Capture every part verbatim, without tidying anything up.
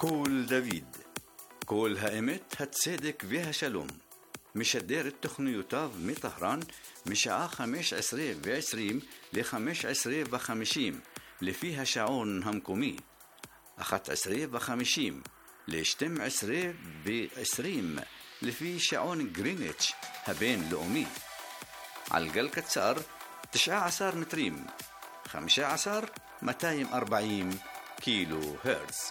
קול דוד, קול האמת, הצדק והשלום, משדר את תוכניותיו מטהרן משעה חמש עשרה ועשרים ל-חמש עשרה וחמישים לפי השעון המקומי, אחת עשרה וחמישים ל-שתים עשרה ועשרים לפי שעון גריניץ' הבינלאומי, על גל קצר תשע עשרה מטרים, חמישה עשר מאתיים וארבעים קילו הרץ.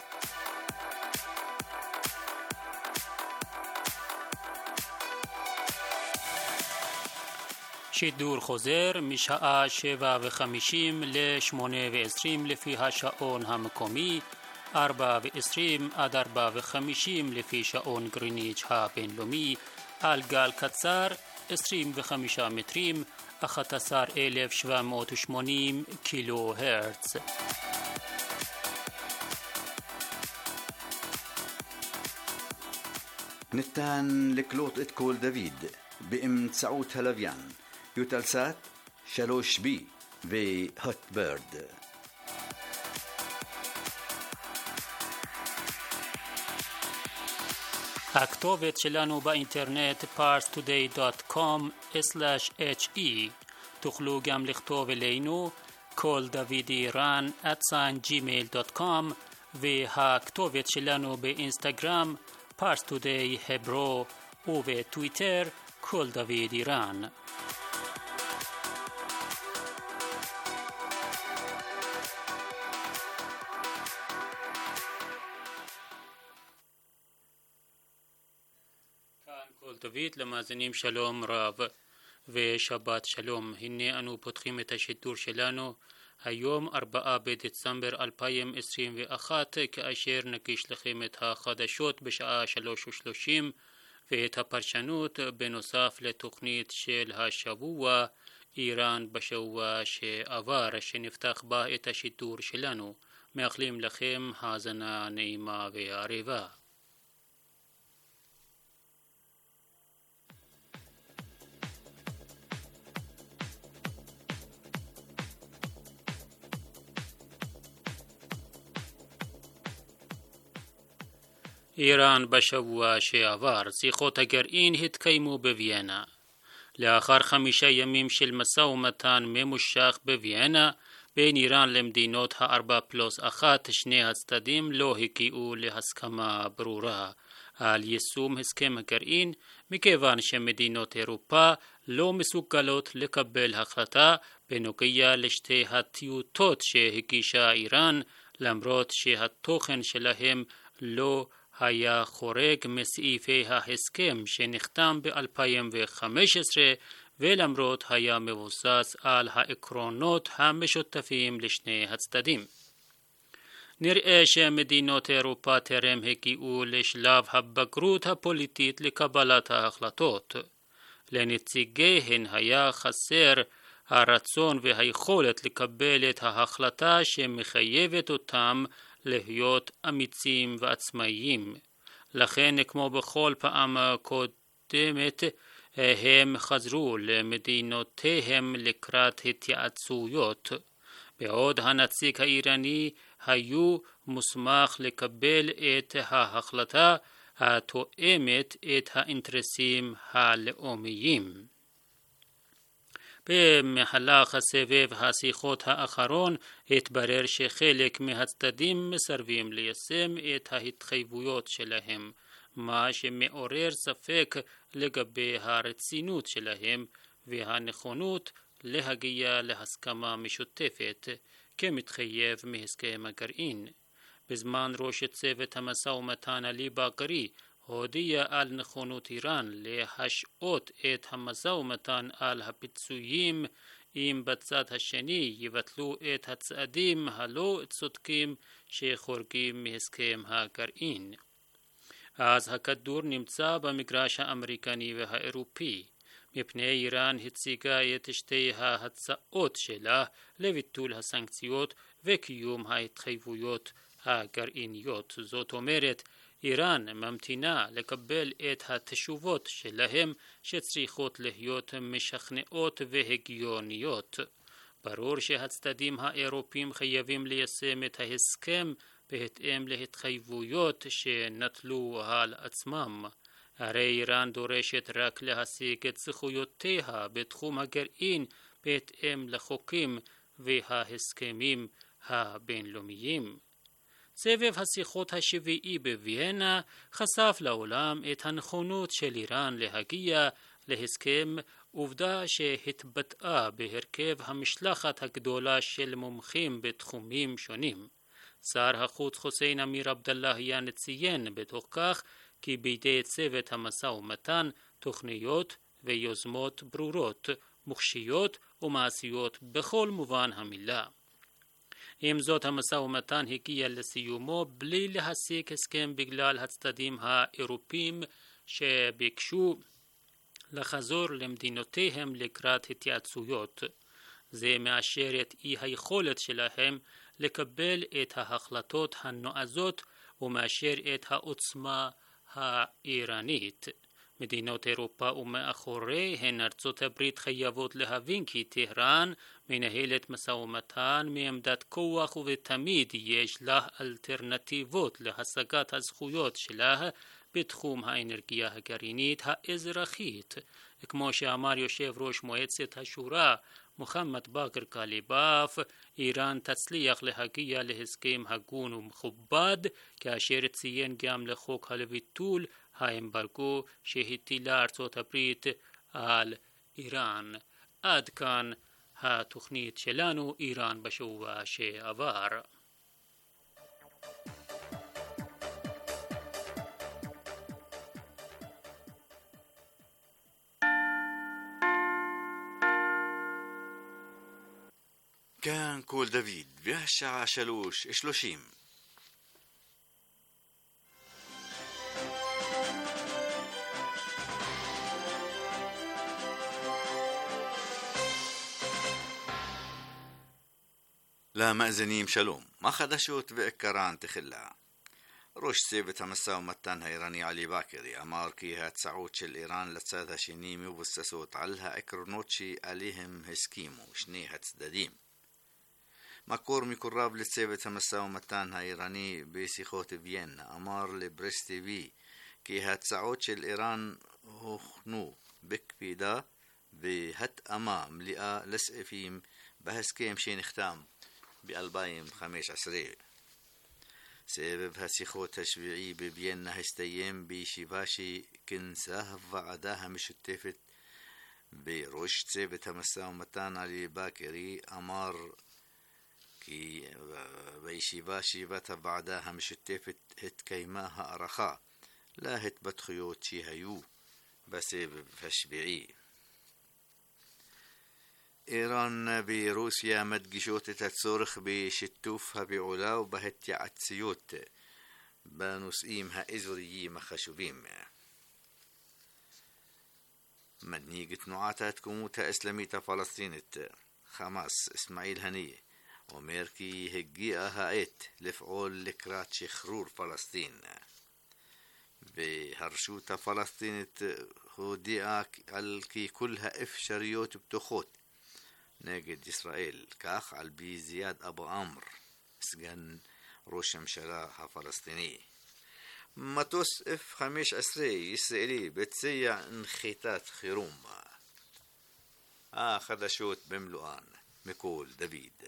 שידור חוזר משעה שבע וחמישים לשמונה ועשרים לפי השעון המקומי, ארבע ועשרים עד ארבע וחמישים לפי שעון גריניץ' הבינלאומי, על גל קצר עשרים וחמישה מטרים, אחת עשרה אלף שבע מאות ושמונים קילו הרץ. ניתן לקלוט את קול דוד באמצעות הלוויין יוטלסאט שלוש בי והוטברד. הכתובת שלנו באינטרנט פארס טודיי דוט קום סלאש אייץ' אי. תוכלו גם לכתוב אלינו קול דוד איראן את ג'ימייל דוט קום, והכתובת שלנו באינסטגרם פארס טודיי הברו, ובטוויטר קול דוד איראן. קול דוד למאזינים שלום רב ושבת שלום. הנה אנו פותחים את השידור שלנו היום ארבעה בדצמבר אלפיים עשרים ואחת, כאשר נגיש לכם את החדשות בשעה שלוש ושלושים ואת הפרשנות בנוסף לתוכנית של השבוע איראן בשבוע שעבר, שנפתח בה את השידור שלנו. מאחלים לכם האזנה נעימה וערבה. איראן בשבוע שעבר. שיחות הגרעין התקיימו בוויינה. לאחר חמישה ימים של משא ומתן ממושך בוויינה בין איראן למדינות הארבע פלוס אחת, שני הצדדים לא הגיעו להסכמה ברורה על יישום הסכם הגרעין, מכיוון שמדינות אירופה לא מסוגלות לקבל החלטה בנוגע לשתי הטיוטות שהגישה איראן, למרות שהתוכן שלהם לא היה חורג מסעיפי ההסכם שנחתם ב-אלפיים וחמש עשרה, ולמרות היה מבוסס על העקרונות המשותפים לשני הצדדים. נראה שמדינות אירופה טרם הגיעו לשלב הבגרות הפוליטית לקבלת ההחלטות. לנציגיהן היה חסר הרצון והיכולת לקבל את ההחלטה שמחייבת אותם להיות אמיצים ועצמאיים. לכן, כמו בכל פעם קודמת, הם חזרו למדינותיהם לקראת התייעצויות. בעוד הנציג האיראני היו מוסמך לקבל את ההחלטה התואמת את האינטרסים הלאומיים. במהלך הסבב השיחות האחרון התברר שחלק מהצדדים מסרבים ליישם את ההתחייבויות שלהם, מה שמעורר ספק לגבי הרצינות שלהם והנכונות להגיע להסכמה משותפת כמתחייב מהסכם הגרעין. בזמן ראש צוות המשא ומתן עלי באקרי הודיע על נכונות איראן להשעות את המשא ומתן על הפיצויים אם בצד השני יבטלו את הצעדים הלא צודקים שחורגים מהסכם הגרעין. אז הכדור נמצא במגרש האמריקני והאירופי, מפני איראן הציגה את שתי ההצעות שלה לביטול הסנקציות וקיום ההתחייבויות הגרעיניות. זאת אומרת, איראן ממתינה לקבל את התשובות שלהם שצריכות להיות משכנעות והגיוניות. ברור שהצדדים האירופיים חייבים ליישם את ההסכם בהתאם להתחייבויות שנטלו על עצמם. הרי איראן דורשת רק להשיג את זכויותיה בתחום הגרעין בהתאם לחוקים וההסכמים הבינלאומיים. סבב השיחות השביעי בוויאנה חשף לעולם את הנכונות של איראן להגיע להסכם, עובדה שהתבטאה בהרכב המשלחת הגדולה של מומחים בתחומים שונים. שר החוץ חוסיין אמיר עבדאללהיאן ציין בתוך כך כי בידי צוות המשא ומתן תוכניות ויוזמות ברורות, מוחשיות ומעשיות בכל מובן המילה. עם זאת, המשא ומתן הגיע לסיומו בלי להשיג הסכם בגלל הצדדים האירופיים שביקשו לחזור למדינותיהם לקראת התייעצויות. זה מאשר את אי היכולת שלהם לקבל את ההחלטות הנועזות ומאשר את העוצמה האיראנית. מדינות אירופה ומאחוריהן ארצות הברית חייבות להבין כי טהרן מנהלת משא ומתן מעמדת כוח ותמיד יש לה אלטרנטיבות להשגת הזכויות שלה בתחום האנרגיה הגרעינית האזרחית. כמו שאמר יושב ראש מועצת השורא מוחמד באקר קליבאף, איראן תצליח להגיע להסכם הגון ומכובד, כאשר ציין גם לחוק הלביטול האמברגו שהטילה ארצות הברית על איראן. עד כאן התוכנית שלנו, איראן בשבוע שעבר. כאן קול דוד, והשעה שלוש שלושים. למאזינים שלום, מה חדשות ועיקרן תחילה. ראש צוות המשא ומתן האיראני עלי באקרי אמר כי ההצעות של איראן לצד השני מבוססות על העקרונות שעליהם הסכימו שני הצדדים. מקור מקורב לצוות המשא ומתן האיראני בשיחות ויאנה אמר לברס טיווי כי ההצעות של איראן הוכנו בקפידה והתאמה מלאה לסעיפים בהסכם שנחתם ב-אלפיים וחמש עשרה. סבב השיחות השביעי בוויאנה הסתיים בישיבה שכינסה הוועדה המשותפת, בראש צוות המשא ומתן עלי באקרי אמר כי בישיבה שיבת הוועדה המשותפת התקיימה הערכה להתפתחויות שהיו בסבב השביעי. איראן ורוסיה מדגישות את הצורך בשיתוף הפעולה ובהתייעצויות בנושאים האזוריים החשובים. מנהיג תנועת ההתקוממות האסלאמית הפלסטינית חמאס אסמאעיל הנייה אומר כי הגיעה העת לפעול לקראת שחרור פלסטין, והרשות הפלסטינית הודיעה על כי כל האפשרויות פתוחות נגד ישראל, כך על פי זיאד אבו עמר, סגן ראש הממשלה הפלסטיני. מטוס אף חמש עשרה ישראלי ביצע נחיתת חירום. החדשות במלואן מקול דוד.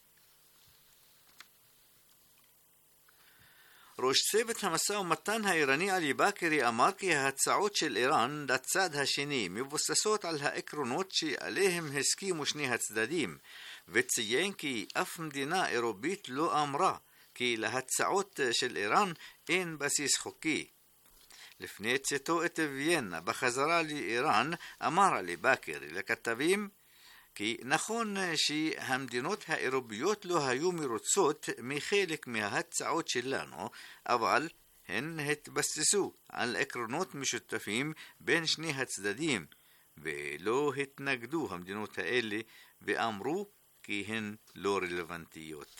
ראש צוות המשא ומתן האיראני עלי באקרי אמר כי ההצעות של איראן לצד השני מבוססות על העקרונות שעליהם הסכימו שני הצדדים, וציין כי אף מדינה אירופית לא אמרה כי להצעות של איראן אין בסיס חוקי. לפני צאתו את ויאנה בחזרה לאיראן אמר עלי באקרי לכתבים כי נכון שהמדינות האירופיות לא היו מרוצות מחלק מההצעות שלנו, אבל הן התבססו על עקרונות משותפים בין שני הצדדים, ולא התנגדו המדינות האלה ואמרו כי הן לא רלוונטיות.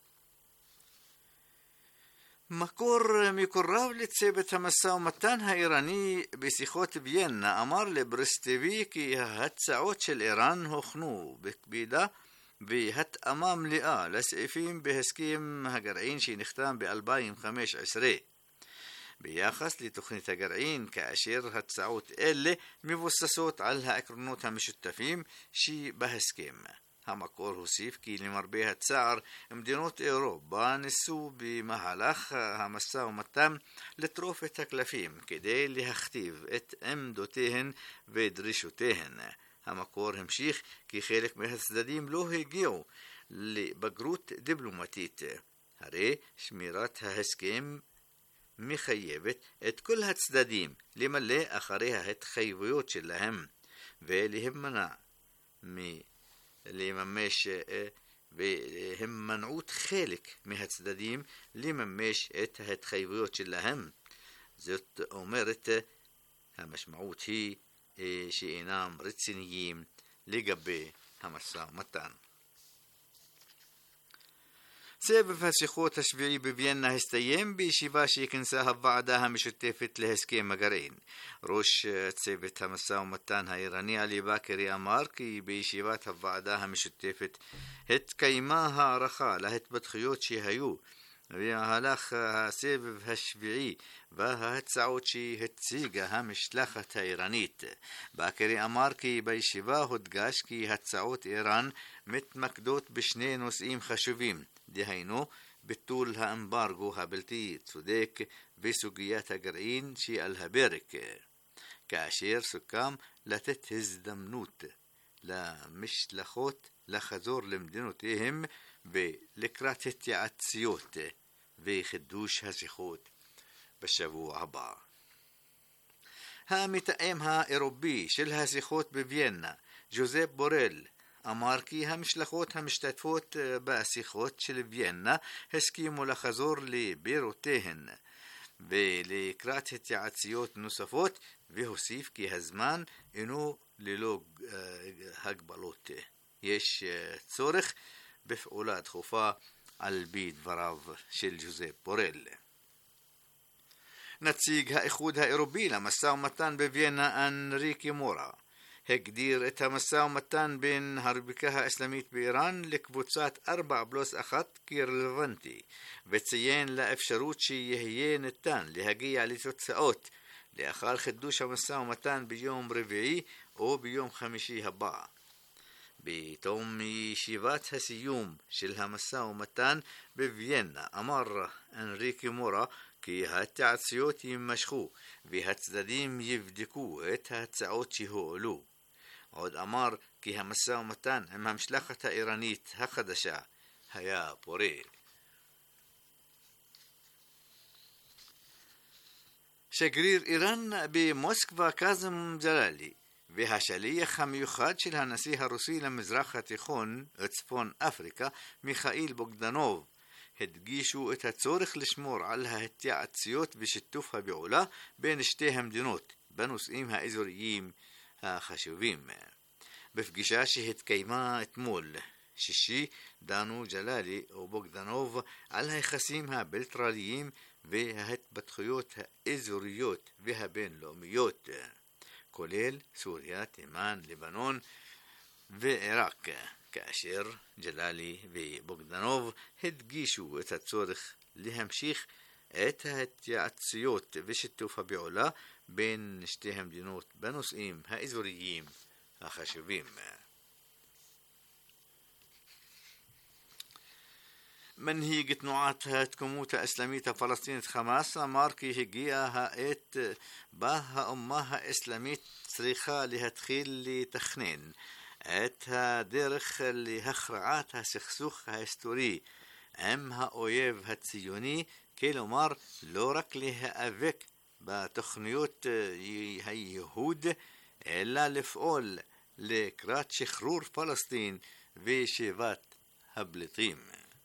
מקור מקורב לצוות המשא ומתן האיראני בשיחות ויאנה אמר לברס טיווי כי ההצעות של איראן הוכנו בקפידה והתאמה מלאה לסעיפים בהסכם הגרעין שנחתם ב-אלפיים וחמש עשרה. ביחס לתוכנית הגרעין, כאשר הצעות אלה מבוססות על העקרונות המשותפים שבהסכם. המקור הוסיף כי למרבה הצער מדינות אירופה ניסו במהלך המשא ומתן לטרוף את הקלפים כדי להכתיב את עמדותיהן ודרישותיהן. המקור המשיך כי חלק מהצדדים לא הגיעו לבגרות דיפלומטית. הרי שמירת ההסכם מחייבת את כל הצדדים למלא אחרי ההתחייבויות שלהם ולהימנע מלממש והימנעות חלק מהצדדים לממש את ההתחייבויות שלהם. זאת אומרת, המשמעות היא שאינם רציניים לגבי המשא ומתן. סבב השיחות השביעי בוויאנה הסתיים בישיבה שכינסה הוועדה המשותפת להסכם הגרעין. ראש צוות המשא ומתן האיראני עלי באקרי אמר כי בישיבת הוועדה המשותפת התקיימה הערכה להתפתחויות שהיו במהלך הסבב השביעי וההצעות שהציגה המשלחת האיראנית. באקרי אמר כי בישיבה הודגש כי הצעות איראן מתמקדות בשני נושאים חשובים, דהיינו ביטול האמברגו הבלתי צודק וסוגיית הגרעין שעל הפרק, כאשר סוכם לתת הזדמנות למשלחות לחזור למדינותיהם ולקראת התייעצויות וחידוש השיחות בשבוע הבא. המתאם האירופי של השיחות בוויאנה, ז'וזפ בורל, אמר כי המשלחות המשתתפות בשיחות של ויאנה הסכימו לחזור לבירותיהן ולקראת התייעצויות נוספות, והוסיף כי הזמן אינו ללא הגבלות. יש צורך בפעולה דחופה על פי דבריו של ז'וזפ בורל. נציג האיחוד האירופי למשא ומתן בוויאנה, אנריקי מורה, הגדיר את המשא ומתן בין הרפובליקה האסלאמית באיראן לקבוצת ארבע פלוס אחת כרלוונטי, וציין לאפשרות שיהיה ניתן להגיע לתוצאות לאחר חידוש המשא ומתן ביום רביעי או ביום חמישי הבא. בתום ישיבת הסיום של המשא ומתן בוויאנה אמר אנריקי מורה כי ההתייעצויות יימשכו והצדדים יבדקו את ההצעות שהועלו. עוד אמר כי המשא ומתן עם המשלחת האיראנית החדשה היה פורה. שגריר איראן במוסקבה קאזם ג'לאלי והשליח המיוחד של הנשיא הרוסי למזרח התיכון וצפון אפריקה מיכאיל בוגדנוב הדגישו את הצורך לשמור על ההתייעצויות ושיתוף הפעולה בין שתי המדינות בנושאים האזוריים החשובים. בפגישה שהתקיימה אתמול שישי דנו ג'לאלי ובוגדנוב על היחסים הבילטרליים וההתפתחויות האזוריות והבינלאומיות, כולל סוריה, תימן, לבנון ועיראק, כאשר ג'לאלי ובוגדנוב הדגישו את הצורך להמשיך את ההתייעצויות ושיתוף הפעולה בין שתי המדינות בנושאים האזוריים החשובים. מנהיג תנועת התקומות האסלאמית הפלסטינית חמאס אמר כי הגיעה העת בה האומה האסלאמית צריכה להתחיל לתכנן את הדרך להכרעת הסכסוך ההיסטורי עם האויב הציוני, כלומר לא רק להיאבק בתוכניות הייהוד אלא לפעול לקראת שחרור פלסטין ושיבת הפליטים.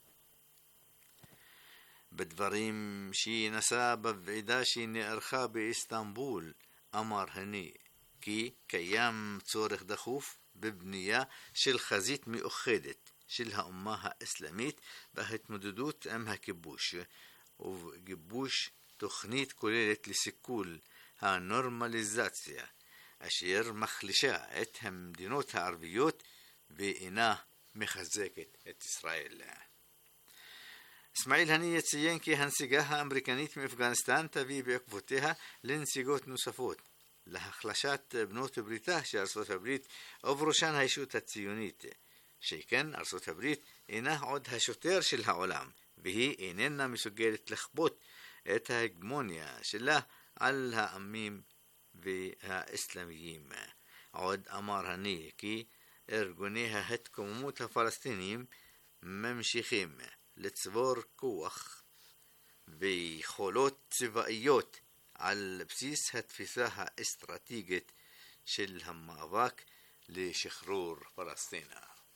בדברים שנשא בוועידה שנערכה באיסטנבול אמר הני כי קיים צורך דחוף בבנייה של חזית מאוחדת של האומה האסלאמית בהתמודדות עם הכיבוש ובגיבוש תוכנית כוללת לסיכול הנורמליזציה אשר מחלישה את המדינות הערביות ואינה מחזקת את ישראל. אסמאעיל הנייה ציין כי הנסיגה האמריקנית מאפגניסטן תביא בעקבותיה לנסיגות נוספות, להחלשת בנות בריתה של ארצות הברית ובראשן הישות הציונית, שכן ארצות הברית אינה עוד השוטר של העולם, והיא איננה מסוגלת לכפות את ההגמוניה שלה על העמים והאסלאמיים. עוד אמר הנייה כי ארגוני ההתקוממות הפלסטיניים ממשיכים לצבור כוח ויכולות צבאיות על בסיס התפיסה האסטרטגית של המאבק לשחרור פלסטין.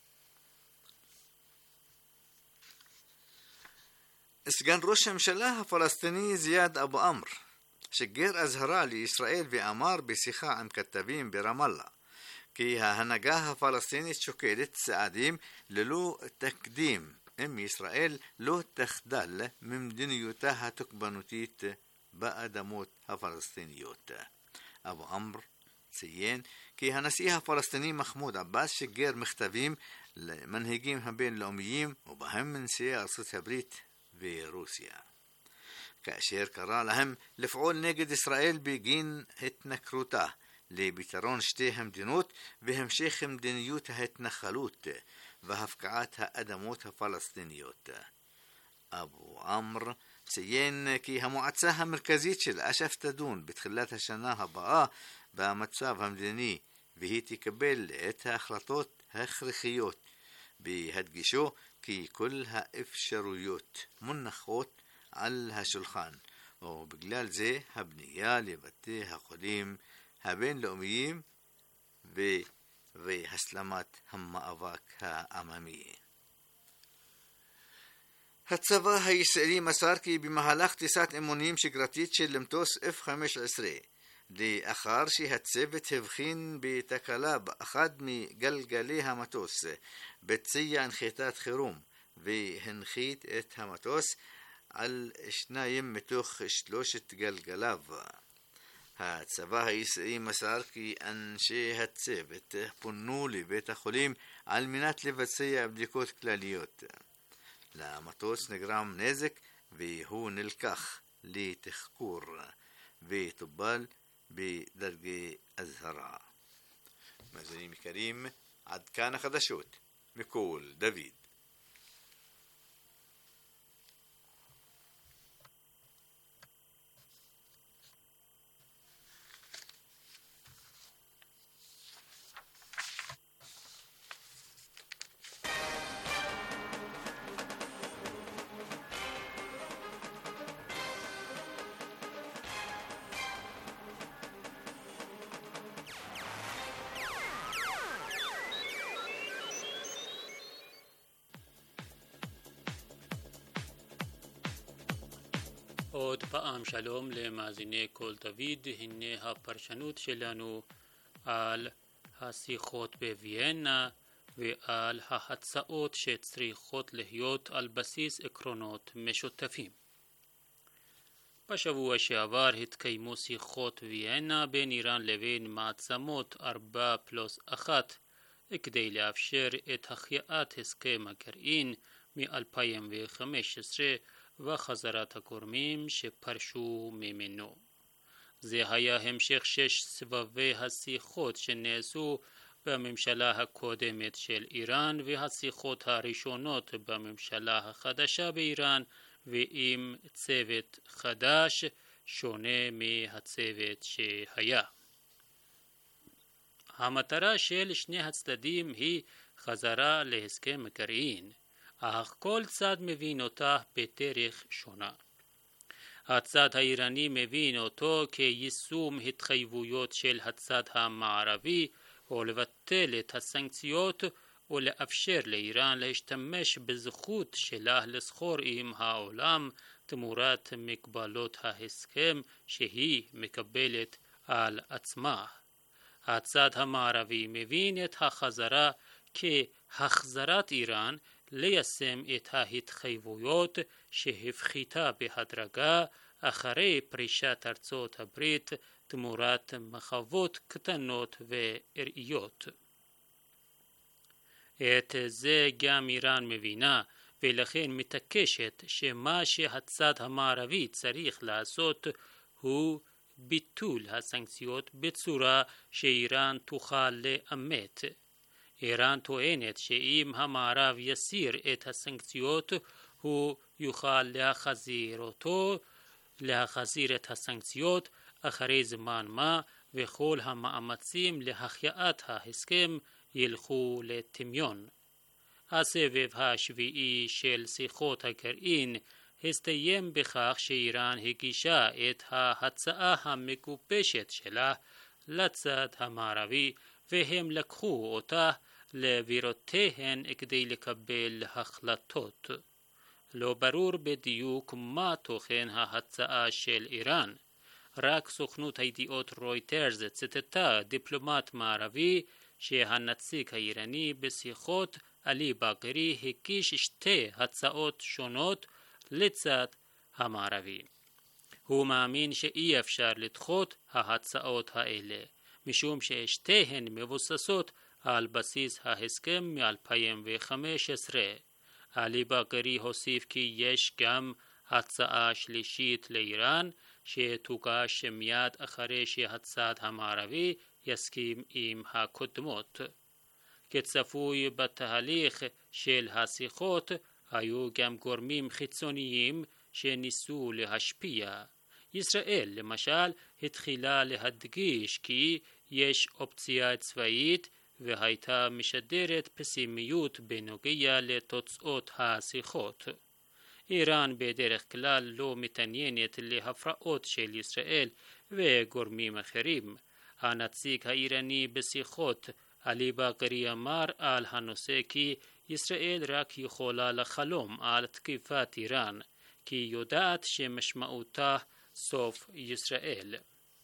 סגן ראש הממשלה הפלסטיני זיאד אבו אמר שיגר אזהרה לישראל ואמר בשיחה עם כתבים ברמאללה כי ההנהגה הפלסטינית שוקלת צעדים ללא תקדים אם ישראל לא תחדל ממדיניותה התוקפנותית באדמות הפלסטיניות. אבו אמר ציין כי הנשיא הפלסטיני מחמוד עבאס שיגר מכתבים למנהיגים הבינלאומיים ובהם נשיאי ארצות הברית ורוסיה, כאשר קרא להם לפעול נגד ישראל בגין התנכרותה לפתרון שתי המדינות והמשך מדיניות ההתנחלות והפקעת האדמות הפלסטיניות. אבו אמר ציין כי המועצה המרכזית של אש"ף תדון בתחילת השנה הבאה במצב המדיני והיא תקבל את ההחלטות ההכרחיות, בהדגישו כי כל האפשרויות מונחות על השולחן, ובגלל זה הבנייה לבתי החולים הבינלאומיים ו... והסלמת המאבק העממי. הצבא הישראלי מסר כי במהלך טיסת אימונים שגרתית של מטוס אף חמש עשרה, לאחר שהצוות הבחין בתקלה באחד מגלגלי המטוס, ביצע נחיתת חירום והנחית את המטוס על שניים מתוך שלושת גלגליו. הצבא הישראלי מסר כי אנשי הצוות פונו לבית החולים על מנת לבצע בדיקות כלליות. למטוס נגרם נזק והוא נלקח לתחקור וטופל בדרגי אזהרה. מאזינים יקרים, עד כאן החדשות מכל דוד. עוד פעם שלום למאזיני כל דוד, הנה הפרשנות שלנו על השיחות בוויאנה ועל ההצעות שצריכות להיות על בסיס עקרונות משותפים. בשבוע שעבר התקיימו שיחות ויאנה בין איראן לבין מעצמות ארבע פלוס אחת כדי לאפשר את החייאת הסכם הגרעין מ-אלפיים וחמש עשרה וחזרת הגורמים שפרשו ממנו. זה היה המשך שש סבבי השיחות שנעשו בממשלה הקודמת של איראן והשיחות הראשונות בממשלה החדשה באיראן ועם צוות חדש שונה מהצוות שהיה. המטרה של שני הצדדים היא חזרה להסכם הגרעין, אך כל צד מבין אותה בדרך שונה. הצד האיראני מבין אותו כיישום התחייבויות של הצד המערבי או לבטל את הסנקציות או לאפשר לאיראן להשתמש בזכות שלה לסחור עם העולם תמורת מגבלות ההסכם שהיא מקבלת על עצמה. הצד המערבי מבין את החזרה כהחזרת איראן ליישם את ההתחייבויות שהפחיתה בהדרגה אחרי פרישת ארצות הברית תמורת מחוות קטנות וארעיות. את זה גם איראן מבינה, ולכן מתעקשת שמה שהצד המערבי צריך לעשות הוא ביטול הסנקציות בצורה שאיראן תוכל לאמת. איראן טוענת שאם המערב יסיר את הסנקציות, הוא יוכל להחזיר אותו, להחזיר את הסנקציות אחרי זמן מה, וכל המאמצים להחייאת ההסכם ילכו לטמיון. הסבב השביעי של שיחות הגרעין הסתיים בכך שאיראן הגישה את ההצעה המגובשת שלה לצד המערבי, והם לקחו אותה לבירותיהן כדי לקבל החלטות. לא ברור בדיוק מה תוכן ההצעה של איראן. רק סוכנות הידיעות רויטרס ציטטה דיפלומט מערבי שהנציג האיראני בשיחות עלי באקרי הגיש שתי הצעות שונות לצד המערבי. הוא מאמין שאי אפשר לדחות ההצעות האלה, משום ששתיהן מבוססות על בסיס ההסכם מ-אלפיים וחמש עשרה. עלי באקרי הוסיף כי יש גם הצעה שלישית לאיראן שתוגש מיד אחרי שהצד המערבי יסכים עם הקודמות. כצפוי בתהליך של השיחות היו גם גורמים חיצוניים שניסו להשפיע. ישראל למשל התחילה להדגיש כי יש אופציה צבאית והייתה משדרת פסימיות בנוגע לתוצאות השיחות. איראן בדרך כלל לא מתעניינת להפרעות של ישראל וגורמים אחרים. הנציג האיראני בשיחות עלי באקרי אמר על הנושא כי ישראל רק יכולה לחלום על תקיפת איראן, כי יודעת שמשמעותה סוף ישראל.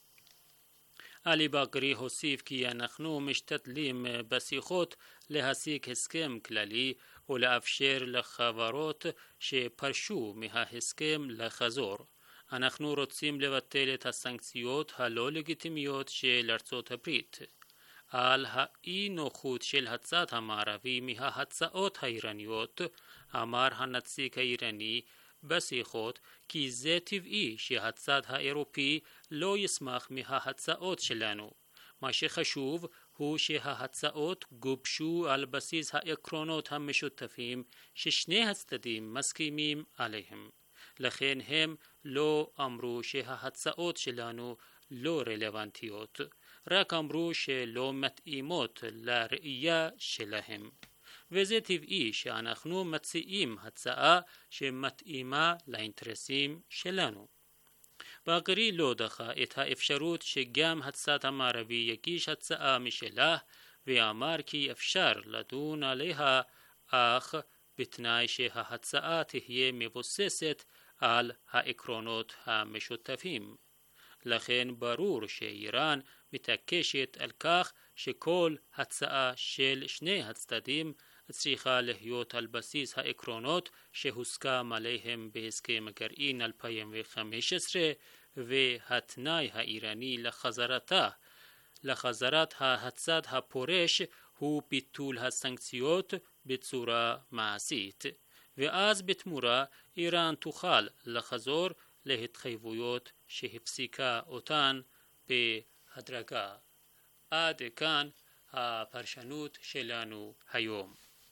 עלי באקרי הוסיף כי אנחנו משתדלים בשיחות להשיג הסכם כללי ולאפשר לחברות שפרשו מההסכם לחזור. אנחנו רוצים לבטל את הסנקציות הלא לגיטימיות של ארצות הברית. על האי נוחות של הצד המערבי מההצעות האיראניות, אמר הנציג האיראני בשיחות כי זה טבעי שהצד האירופי לא ישמח מההצעות שלנו. מה שחשוב הוא שההצעות גובשו על בסיס העקרונות המשותפים ששני הצדדים מסכימים עליהם. לכן הם לא אמרו שההצעות שלנו לא רלוונטיות, רק אמרו שלא מתאימות לראייה שלהם. וזה טבעי שאנחנו מציעים הצעה שמתאימה לאינטרסים שלנו. באקרי לא דחה את האפשרות שגם הצד המערבי יגיש הצעה משלה, ואמר כי אפשר לדון עליה, אך בתנאי שההצעה תהיה מבוססת על העקרונות המשותפים. לכן ברור שאיראן מתעקשת על כך שכל הצעה של שני הצדדים צריכה להיות על בסיס העקרונות שהוסכם עליהם בהסכם הגרעין אלפיים וחמש עשרה, והתנאי האיראני לחזרתה, לחזרת הצד הפורש הוא ביטול הסנקציות בצורה מעשית, ואז בתמורה איראן תוכל לחזור להתחייבויות שהפסיקה אותן בהדרגה. עד כאן הפרשנות שלנו היום.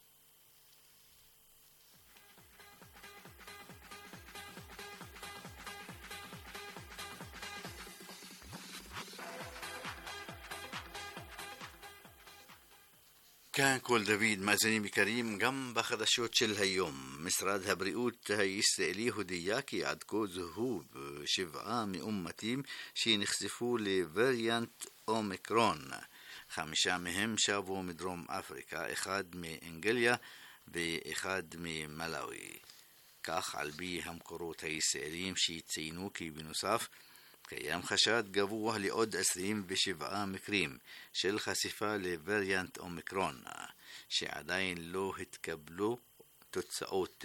כאן כל דוד, מאזינים יקרים, גם בחדשות של היום. משרד הבריאות הישראלי הודיע כי עד כה זוהו שבעה מאומתים שנחשפו לווריאנט אומיקרון. חמישה מהם שבו מדרום אפריקה, אחד מאנגליה ואחד ממלאווי. כך על פי המקורות הישראלים שציינו כי בנוסף קיים חשד גבוה לעוד עשרים ושבעה מקרים של חשיפה לווריאנט אומיקרון, שעדיין לא התקבלו תוצאות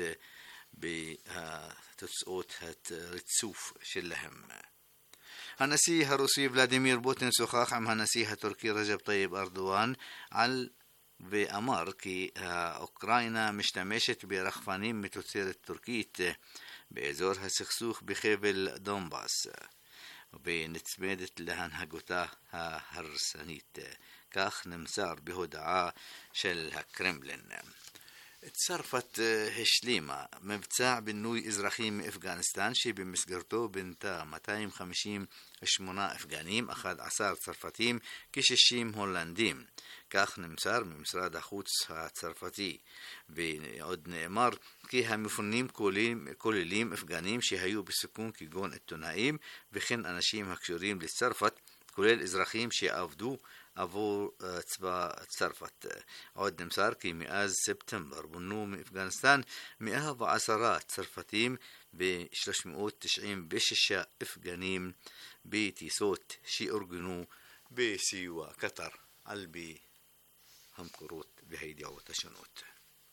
בתוצאות הריצוף שלהם. הנשיא הרוסי ולדימיר פוטין שוחח עם הנשיא הטורקי רג'פ טייב ארדואן על ואמר כי אוקראינה משתמשת ברחפנים מתוצרת טורקית באזור הסכסוך בחבל דונבאס ונצמדת להנהגותה ההרסנית. כך נמסר בהודעה של הקרמלין. צרפת השלימה מבצע בינוי אזרחים מאפגניסטן שבמסגרתו בנתה מאתיים וחמישים ושמונה אפגנים, אחד עשר צרפתים, כ-שישים הולנדים. כך נמסר ממשרד החוץ הצרפתי. ועוד נאמר כי המפונים כוללים, כוללים אפגנים שהיו בסיכון כגון עיתונאים וכן אנשים הקשורים לצרפת, כולל אזרחים שעבדו עבור צבא צרפת. עוד נמסר כי מאז ספטמבר פונו מאפגניסטן מאה ועשרה צרפתים ו-שלוש מאות תשעים ושש אפגנים בטיסות שאורגנו בסיוע קטר על פי המקורות והידיעות השונות.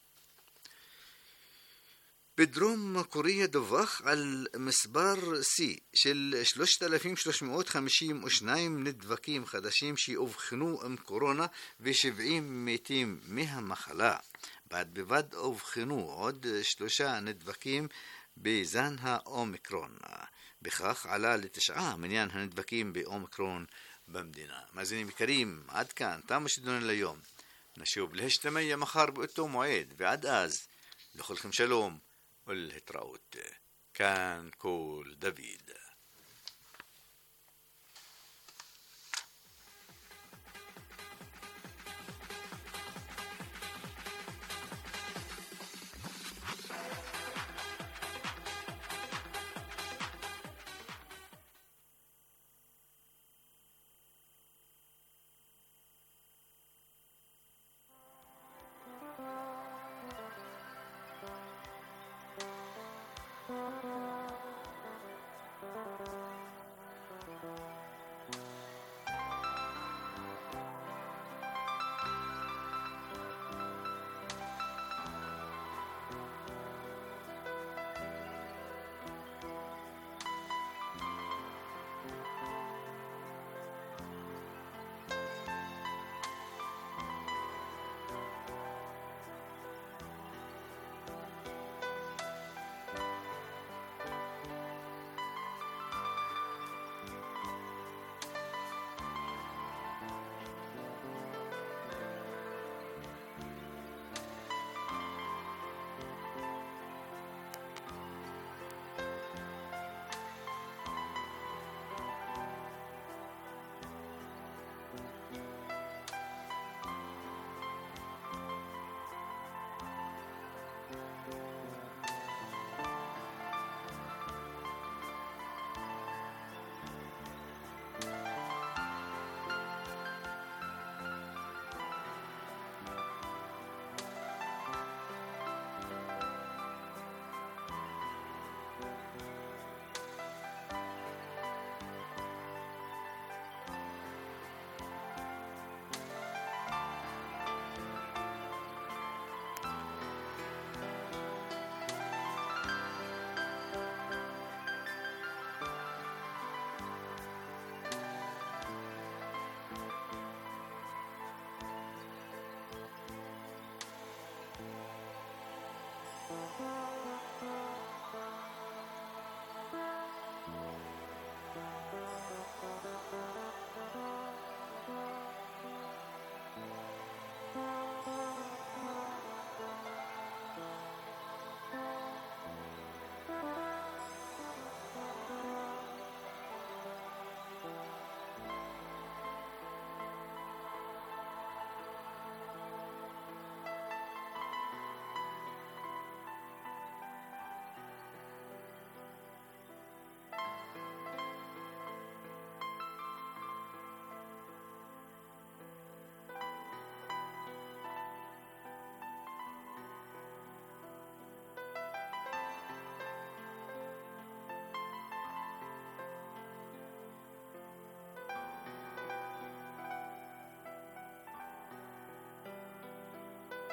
בדרום קוריאה דווח על מספר שיא של שלושת אלפים ושלוש מאות חמישים ושניים נדבקים חדשים שאובחנו עם קורונה ו-שבעים מתים מהמחלה. בד בבד אובחנו עוד שלושה נדבקים בזן האומיקרון. בכך עלה לתשעה מניין הנדבקים באומיקרון במדינה. מאזינים יקרים, עד כאן תם השידור ליום. נשוב להשתמע מחר באותו מועד, ועד אז לכולכם שלום ולהתראות. כאן כל דוד.